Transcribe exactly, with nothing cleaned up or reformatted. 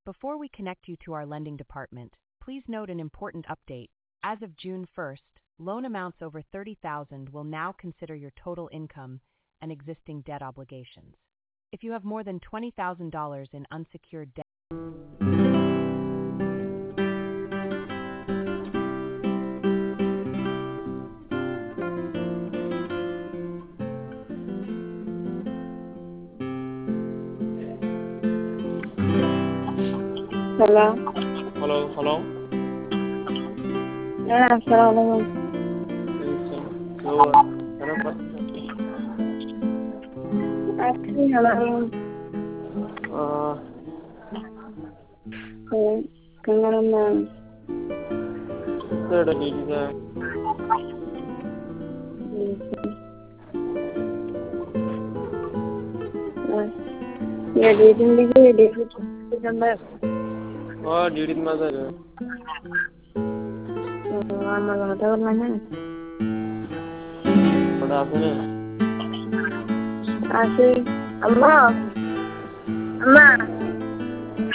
Before we connect you to our lending department, please note an important update. As of June first, loan amounts over thirty thousand dollars will now consider your total income and existing debt obligations. If you have more than twenty thousand dollars in unsecured debt, Hello. Hello, hello. Yeah, assalamualaikum. Hello. Kenapa? Asli halo. Uh, Ke kenalaman. itu ada di juga. Ya di sini juga di situ gambar. Oh, di di mana ada? Lama lama tahun mana? Pada apa nih? Asli. Allah. Allah.